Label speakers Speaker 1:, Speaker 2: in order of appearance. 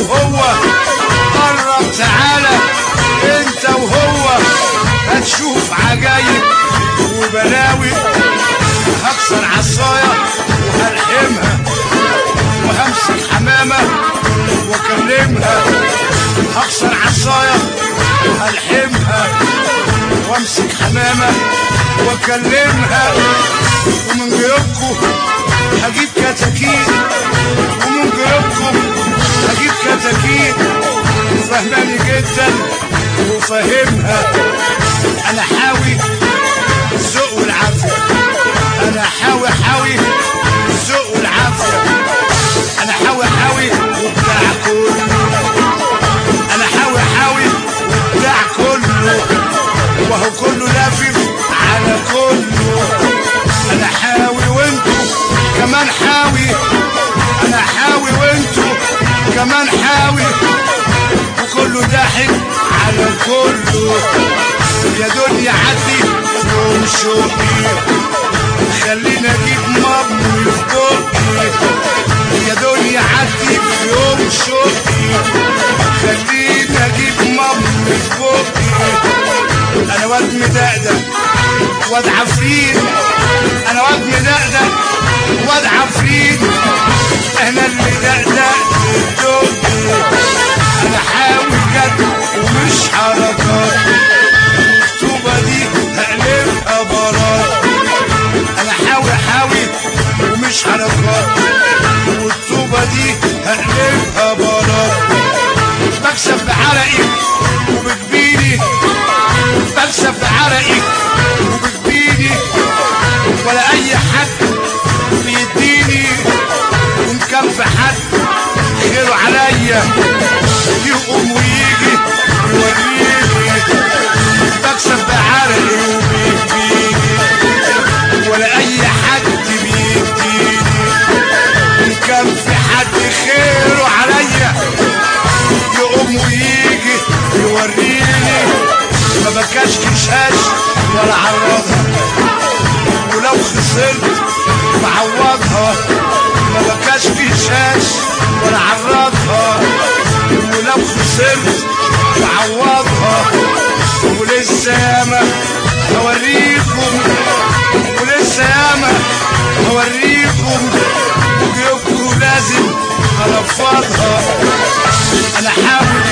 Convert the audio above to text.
Speaker 1: وهو قرب تعالى انت وهو هتشوف عجايب وبلاوي. هكسر عصايا وهلحمها وهمسك حمامة واكلمها. هكسر عصايا وهلحمها وامسك حمامة واكلمها. ومن جيوبكم هجيب كتاكيت ومن جيوبكم هجيب كتاكيت. وفهماني جدا وفاهمها. انا حاوي الذوق والعافية. انا حاوي الذوق والعافية. انا حاوي وبتاع كله. انا حاوي وبتاع كله وهو كله لافف على كله. انا حاوي وانتو كمان حاوي. انا حاوي وانتو كمان حاوي وكله ضاحك على كله. يا دنيا عدي يوم شوقي خلينا اجيب مامي في بقي. يا دنيا عدي في يوم شوقي خلينا اجيب مامي في بقي. انا واد مدقدق واد عفريت. انا واد مدقدق واد عفريت. انا اللي دقدقت الدنيا. انا حاوي جد ومش حركات. الطوبة دي هقلبها برات. انا حاوي ومش حركات. والطوبة دي هقلبها برات. بكسب بعرقي وبجبيني. بكسب بعرقي وبجبيني. ولا اي حد بيديني. ومكان في حد خيره عليا يقوم ويجي يوريني. بكسب بعرقي وبيديني. ولا اي حد بيديني. ومكان في حد خيره عليا يقوم ويجي يوريني. ما بكاش كشاش ولا عرضها. ولو خسرت بعوضها. ما بكاش كشاش ولا عرضها. ولو خسرت بعوضها. ولسه ياما هوريكم. ولسه ياما هوريكم. وجيوبكم لازم هنفضها. انا حاول